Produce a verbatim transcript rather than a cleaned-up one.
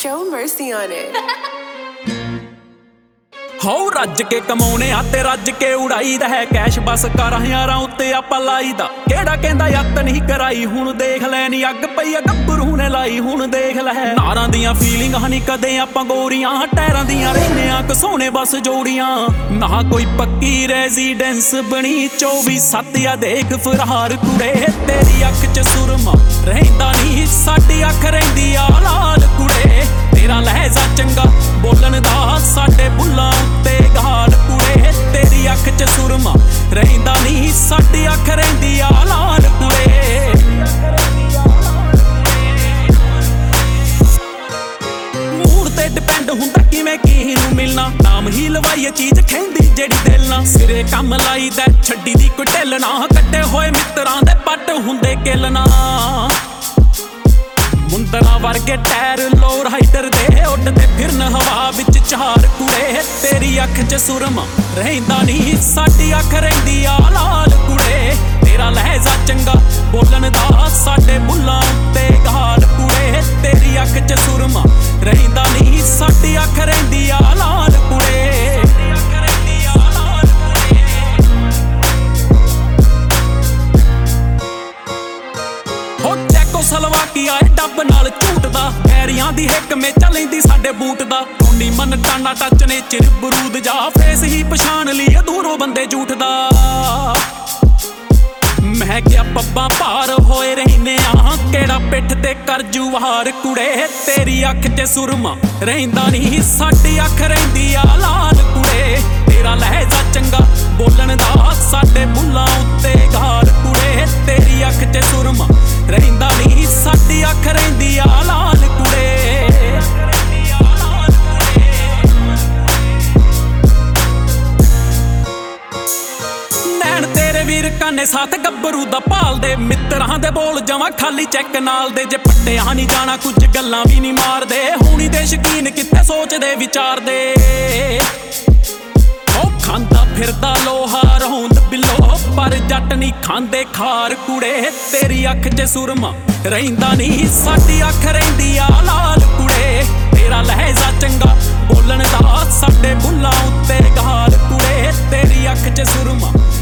Show mercy on it. ਹੋ ਰੱਜ ਕੇ ਕਮਾਉਣੇ ਆ ਤੇ ਰੱਜ ਕੇ ਉਡਾਈਦਾ ਹੈ ਕੈਸ਼ ਬਸ ਕਾਰਾਂ ਯਾਰਾਂ ਉੱਤੇ ਆਪਾਂ ਲਾਈਦਾ ਕਿਹੜਾ ਕਹਿੰਦਾ ਯੱਤ ਨਹੀਂ ਕਰਾਈ ਹੁਣ ਦੇਖ ਲੈ ਨੀ ਅੱਗ ਪਈ ਆ ਗੱਭਰੂ ਨੇ ਲਾਈ ਹੁਣ ਦੇਖ ਲੈ ਨਾਰਾਂ ਦੀਆਂ ਫੀਲਿੰਗਾਂ ਨਹੀਂ ਕਦੇ ਆਪਾਂ ਗੋਰੀਆਂ ਟਾਇਰਾਂ ਦੀਆਂ ਰਹਿੰਦੇ ਆ ਕਸੋਣੇ ਬਸ ਜੋੜੀਆਂ ਨਾ ਕੋਈ ਪੱਕੀ ਰੈਜ਼ੀਡੈਂਸ ਬਣੀ ਚੌਵੀ ਸੱਤ ਆ ਦੇਖ ਫਰਾਰ ਕੁੜੇ ਤੇਰੀ ਅੱਖ 'ਚ ਸੁਰਮਾ ਰਹਿੰਦਾ ਨਹੀਂ ਸਾਡੀ ਅੱਖ ਰਹਿੰਦੀ ਆ ਲਾਲ ਕੁੜੇ ਤੇਰਾ ਲਹਿਜ਼ਾ ਚੰਗਾ ਬੋਲਣ ਦਾ ਸਾਡੇ ਬੁੱਲਾਂ ਉੱਤੇ ਗਾਲ ਕੁੜੇ ਤੇਰੀ ਅੱਖ 'ਚ ਸੁਰਮਾ ਰਹਿੰਦਾ ਨਹੀਂ ਸਾਡੀ ਅੱਖ ਰਹਿੰਦੀ ਆ ਲਾਲ ਕੁੜੇ ਮੂਡ ਤੇ ਡਿਪੈਂਡ ਹੁੰਦਾ ਕਿਵੇਂ ਕੀ ਨੂੰ ਮਿਲਣਾ ਨਾਮ ਹੀ ਲਵਾਈਏ ਚੀਜ਼ ਖੈਂਦੀ ਜਿਹੜੀ ਦਿਲ ਨਾ ਸਿਰੇ ਕੰਮ ਲਾਈਦਾ ਛੱਡੀ ਦੀ ਕੋਈ ਢਿੱਲ ਨਾ ਕੱਟੇ ਹੋਏ ਮਿੱਤਰਾਂ ਦੇ ਪੱਟ ਹੁੰਦੇ ਕਿੱਲ ਨਾ ਮੁੰਦਰਾਂ ਵਰਗੇ ਟਾਇਰ ਲੋ ਰਾਈਡਰ ਦੇ ਉੱਡਦੇ ਫਿਰਨ ਹਵਾ ਵਿੱਚ ਚਾਰ ਕੁੜੇ ਤੇਰੀ ਅੱਖ 'ਚ ਸੁਰਮਾ ਰਹਿੰਦਾ ਨਹੀਂ ਸਾਡੀ ਅੱਖ ਰਹਿੰਦੀ ਆ ਲਾਲ ਕੁੜੇ ਤੇਰਾ ਲਹਿਜ਼ਾ ਚੰਗਾ ਬੋਲਣ ਦਾ ਸਾਡੇ ਬੁੱਲਾਂ ਉੱਤੇ ਗਾਲ ਕੁੜੇ ਤੇਰੀ ਅੱਖ 'ਚ ਸੁਰਮਾ ਰਹਿੰਦਾ ਨਹੀਂ ਸਾਡੀ ਅੱਖ ਰਹਿੰਦੀ ਆ ਲਾਲ ਕੁੜੇ ਸਲਵਾਕੀਆ ਡੱਬ ਨਾਲ ਝੂਟਦਾ ਪੈਰੀਆਂ ਦੀ ਹਿੱਕ ਮੇਚਾ ਲੈਂਦੀ ਸਾਡੇ ਬੂਟ ਦਾ ਟੋਨੀ ਮਨ ਟਾਣਾ ਟੱਚ ਨੇ ਚਿਰ ਬਰੂਦ ਜਾ ਫੇਸ ਹੀ ਪਛਾਣ ਲਈ ਦੂਰੋਂ ਬੰਦੇ ਝੂਠਦਾ ਮੈਂ ਕਿਹਾ ਪੱਬਾਂ ਭਾਰ ਹੋਏ ਰਹਿੰਦੇ ਆ ਕਿਹੜਾ ਪਿੱਠ ਤੇ ਕਰ ਜੂਹਾਰ ਕੁੜੇ ਤੇਰੀ ਅੱਖ 'ਚ ਸੁਰਮਾ ਰਹਿੰਦਾ ਨਹੀਂ ਸਾਡੀ ਅੱਖ ਰਹਿੰਦੀ ਆ ਲਾਲ ਕੁੜੇ ਤੇਰਾ ਲਹਿਜ਼ਾ ਚੰਗਾ ਬੋਲਣ ਦਾ ਸਾਡੇ ਬੁੱਲਾਂ ਉੱਤੇ ਗਾਲ ਕੁੜੇ ਤੇਰੀ ਅੱਖ 'ਚ ਸੁਰਮਾ ਰਹਿੰਦਾ ਨਹੀਂ ਸਾਡੀ ਅੱਖ ਰਹਿੰਦੀ ਆ ਲਾਲ ਕੁੜੇ ਨੈਣ ਤੇਰੇ ਵੀਰ ਕਾਨੇ ਸਾਥ ਗੱਭਰੂ ਦਾ ਭਾਲਦੇ ਮਿੱਤਰਾਂ ਦੇ ਬੋਲ ਜਮਾਂ ਖਾਲੀ ਚੈੱਕ ਨਾਲ ਦੇ ਜੇ ਪੱਟਿਆ ਨਹੀਂ ਜਾਣਾ ਕੁਝ ਗੱਲਾਂ ਵੀ ਨਹੀਂ ਮਾਰਦੇ ਹੋਣੀ ਦੇ ਸ਼ਕੀਨ ਕਿੱਥੇ ਸੋਚਦੇ ਵਿਚਾਰਦੇ ਖਾਂਦਾ ਫਿਰਦਾ ਲੋਹਾ ਰੋਂਦ ਬਿੱਲੋ ਪਰ ਜੱਟ ਨਹੀਂ ਖਾਂਦੇ ਖਾਰ ਕੁੜੇ ਤੇਰੀ ਅੱਖ 'ਚ ਸੁਰਮਾ ਰਹਿੰਦਾ ਨਹੀਂ ਸਾਡੀ ਅੱਖ ਰਹਿੰਦੀ ਆ ਲਾਲ ਕੁੜੇ ਤੇਰਾ ਲਹਿਜ਼ਾ ਚੰਗਾ ਬੋਲਣ ਦਾ ਸਾਡੇ ਬੁੱਲਾਂ ਉੱਤੇ ਗਾਲ ਕੁੜੇ ਤੇਰੀ ਅੱਖ 'ਚ ਸੁਰਮਾ